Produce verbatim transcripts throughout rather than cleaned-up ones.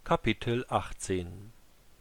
Kapitel achtzehn.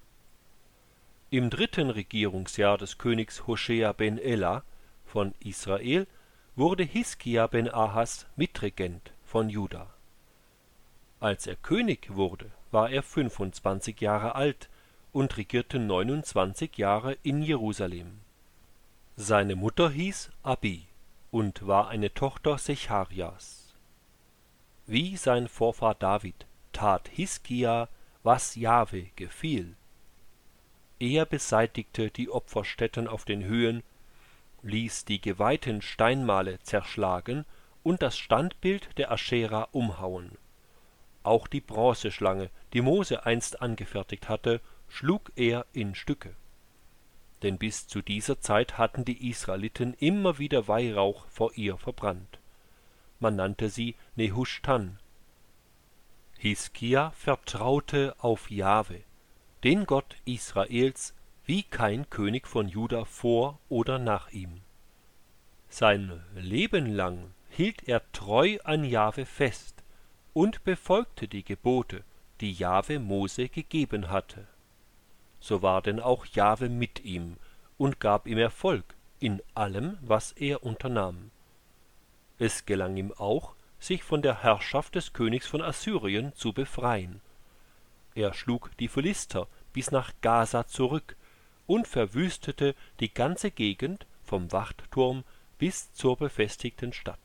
Im dritten Regierungsjahr des Königs Hoschea ben Ela von Israel wurde Hiskia ben Ahas Mitregent von Juda. Als er König wurde, war er fünfundzwanzig Jahre alt und regierte neunundzwanzig Jahre in Jerusalem. Seine Mutter hieß Abi und war eine Tochter Secharias. Wie sein Vorfahr David tat Hiskia, was Jahwe gefiel. Er beseitigte die Opferstätten auf den Höhen, ließ die geweihten Steinmale zerschlagen und das Standbild der Aschera umhauen. Auch die Bronzeschlange, die Mose einst angefertigt hatte, schlug er in Stücke. Denn bis zu dieser Zeit hatten die Israeliten immer wieder Weihrauch vor ihr verbrannt. Man nannte sie Nehushtan. Hiskia vertraute auf Jahwe, den Gott Israels, wie kein König von Juda vor oder nach ihm. Sein Leben lang hielt er treu an Jahwe fest und befolgte die Gebote, die Jahwe Mose gegeben hatte. So war denn auch Jahwe mit ihm und gab ihm Erfolg in allem, was er unternahm. Es gelang ihm auch, sich von der Herrschaft des Königs von Assyrien zu befreien. Er schlug die Philister bis nach Gaza zurück und verwüstete die ganze Gegend vom Wachtturm bis zur befestigten Stadt.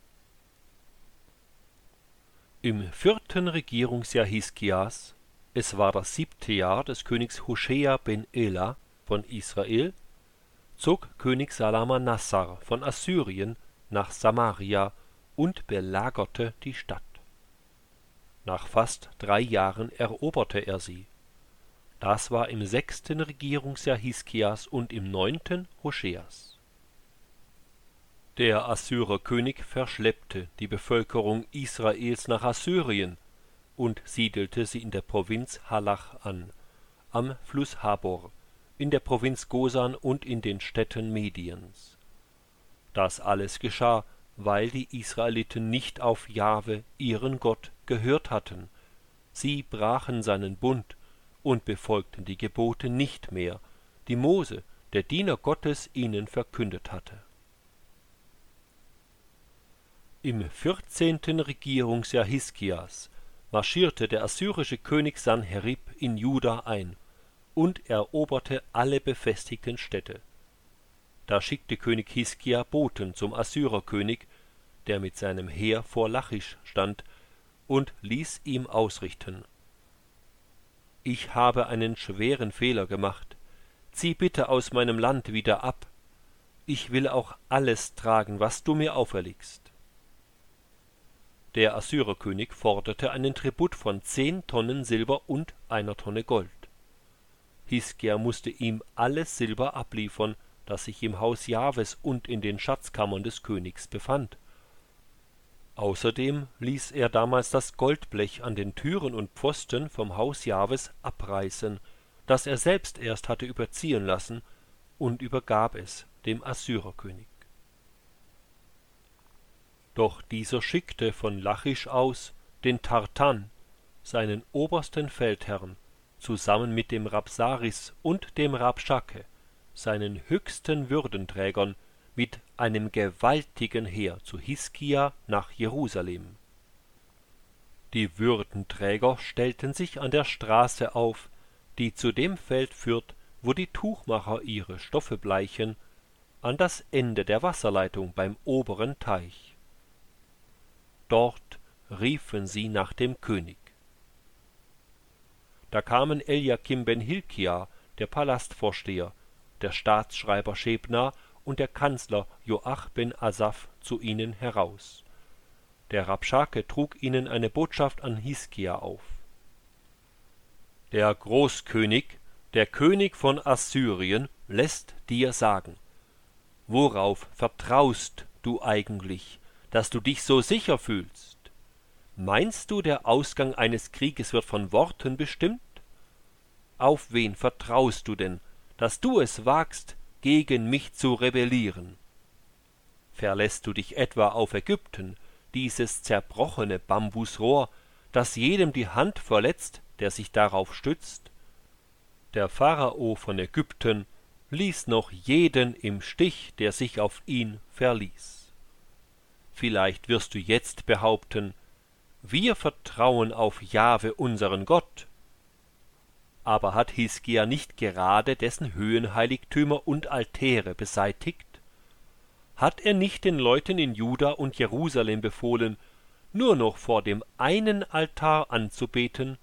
Im vierten Regierungsjahr Hiskias, es war das siebte Jahr des Königs Hoschea ben Ela von Israel, zog König Salmanassar von Assyrien nach Samaria und belagerte die Stadt. Nach fast drei Jahren eroberte er sie. Das war im sechsten Regierungsjahr Hiskias und im neunten Hoscheas. Der Assyrerkönig verschleppte die Bevölkerung Israels nach Assyrien und siedelte sie in der Provinz Halach an, am Fluss Habor, in der Provinz Gosan und in den Städten Mediens. Das alles geschah, weil die Israeliten nicht auf Jahwe, ihren Gott, gehört hatten. Sie brachen seinen Bund und befolgten die Gebote nicht mehr, die Mose, der Diener Gottes, ihnen verkündet hatte. Im vierzehnten Regierungsjahr Hiskias marschierte der assyrische König Sanherib in Juda ein und eroberte alle befestigten Städte. Da schickte König Hiskia Boten zum Assyrerkönig, der mit seinem Heer vor Lachisch stand, und ließ ihm ausrichten: Ich habe einen schweren Fehler gemacht, zieh bitte aus meinem Land wieder ab, ich will auch alles tragen, was du mir auferlegst. Der Assyrerkönig forderte einen Tribut von zehn Tonnen Silber und einer Tonne Gold. Hiskia musste ihm alles Silber abliefern, das sich im Haus Jahwes und in den Schatzkammern des Königs befand. Außerdem ließ er damals das Goldblech an den Türen und Pfosten vom Haus Jahwes abreißen, das er selbst erst hatte überziehen lassen, und übergab es dem Assyrerkönig. Doch dieser schickte von Lachisch aus den Tartan, seinen obersten Feldherrn, zusammen mit dem Rabsaris und dem Rabschake, seinen höchsten Würdenträgern, mit einem gewaltigen Heer zu Hiskia nach Jerusalem. Die Würdenträger stellten sich an der Straße auf, die zu dem Feld führt, wo die Tuchmacher ihre Stoffe bleichen, an das Ende der Wasserleitung beim oberen Teich. Dort riefen sie nach dem König. Da kamen Eliakim ben Hilkia, der Palastvorsteher, der Staatsschreiber Schebna und der Kanzler Joach ben Asaph zu ihnen heraus. Der Rabschake trug ihnen eine Botschaft an Hiskia auf. Der Großkönig, der König von Assyrien, lässt dir sagen: Worauf vertraust du eigentlich, dass du dich so sicher fühlst? Meinst du, der Ausgang eines Krieges wird von Worten bestimmt? Auf wen vertraust du denn, dass du es wagst, gegen mich zu rebellieren? Verlässt du dich etwa auf Ägypten, dieses zerbrochene Bambusrohr, das jedem die Hand verletzt, der sich darauf stützt? Der Pharao von Ägypten ließ noch jeden im Stich, der sich auf ihn verließ. Vielleicht wirst du jetzt behaupten, wir vertrauen auf Jahwe unseren Gott. Aber hat Hiskia nicht gerade dessen Höhenheiligtümer und Altäre beseitigt? Hat er nicht den Leuten in Juda und Jerusalem befohlen, nur noch vor dem einen Altar anzubeten?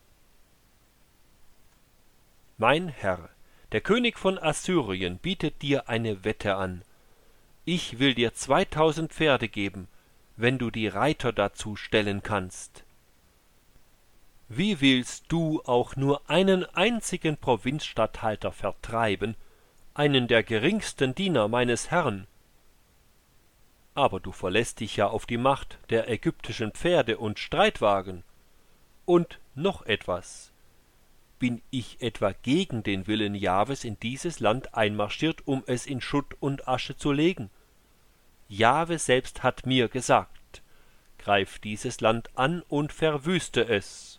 Mein Herr, der König von Assyrien bietet dir eine Wette an. Ich will dir zweitausend Pferde geben, wenn du die Reiter dazu stellen kannst. Wie willst du auch nur einen einzigen Provinzstatthalter vertreiben, einen der geringsten Diener meines Herrn? Aber du verlässt dich ja auf die Macht der ägyptischen Pferde und Streitwagen. Und noch etwas. Bin ich etwa gegen den Willen Jahwes in dieses Land einmarschiert, um es in Schutt und Asche zu legen? Jahwe selbst hat mir gesagt, greif dieses Land an und verwüste es.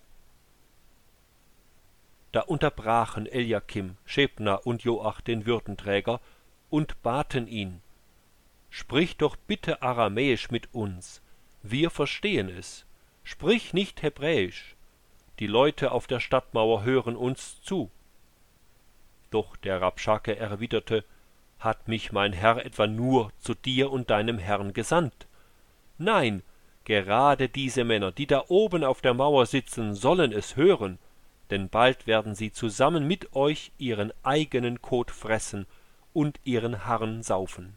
Da unterbrachen Eliakim, Schebna und Joach den Würdenträger und baten ihn: Sprich doch bitte Aramäisch mit uns, wir verstehen es. Sprich nicht Hebräisch, die Leute auf der Stadtmauer hören uns zu. Doch der Rabschake erwiderte: Hat mich mein Herr etwa nur zu dir und deinem Herrn gesandt? Nein, gerade diese Männer, die da oben auf der Mauer sitzen, sollen es hören, denn bald werden sie zusammen mit euch ihren eigenen Kot fressen und ihren Harren saufen.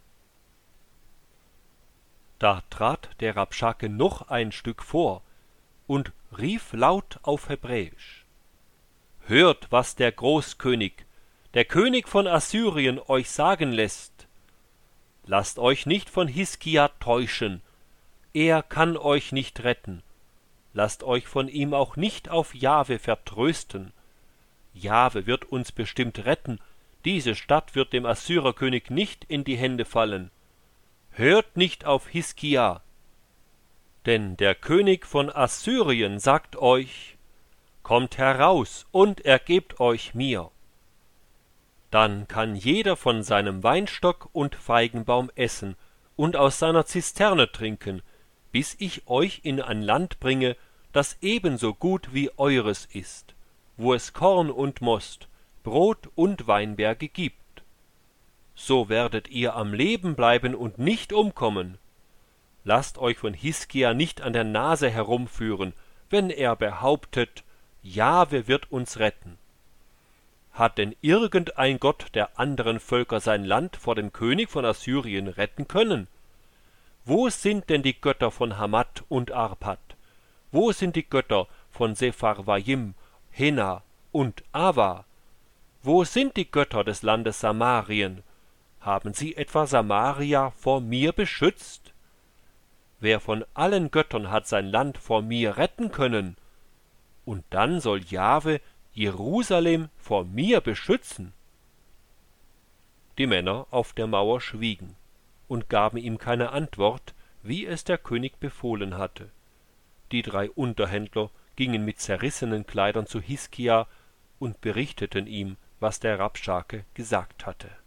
Da trat der Rabschake noch ein Stück vor und rief laut auf Hebräisch: Hört, was der Großkönig, der König von Assyrien, euch sagen lässt. Lasst euch nicht von Hiskia täuschen, er kann euch nicht retten. Lasst euch von ihm auch nicht auf Jahwe vertrösten. Jahwe wird uns bestimmt retten, diese Stadt wird dem Assyrerkönig nicht in die Hände fallen. Hört nicht auf Hiskia, denn der König von Assyrien sagt euch: Kommt heraus und ergebt euch mir. Dann kann jeder von seinem Weinstock und Feigenbaum essen und aus seiner Zisterne trinken, bis ich euch in ein Land bringe, das ebenso gut wie eures ist, wo es Korn und Most, Brot und Weinberge gibt. So werdet ihr am Leben bleiben und nicht umkommen. Lasst euch von Hiskia nicht an der Nase herumführen, wenn er behauptet, Jahwe wird uns retten. Hat denn irgendein Gott der anderen Völker sein Land vor dem König von Assyrien retten können? Wo sind denn die Götter von Hamat und Arpad? Wo sind die Götter von Sepharvaim, Hena und Ava? Wo sind die Götter des Landes Samarien? Haben sie etwa Samaria vor mir beschützt? Wer von allen Göttern hat sein Land vor mir retten können? Und dann soll Jahwe Jerusalem vor mir beschützen? Die Männer auf der Mauer schwiegen und gaben ihm keine Antwort, wie es der König befohlen hatte. Die drei Unterhändler gingen mit zerrissenen Kleidern zu Hiskia und berichteten ihm, was der Rabschake gesagt hatte.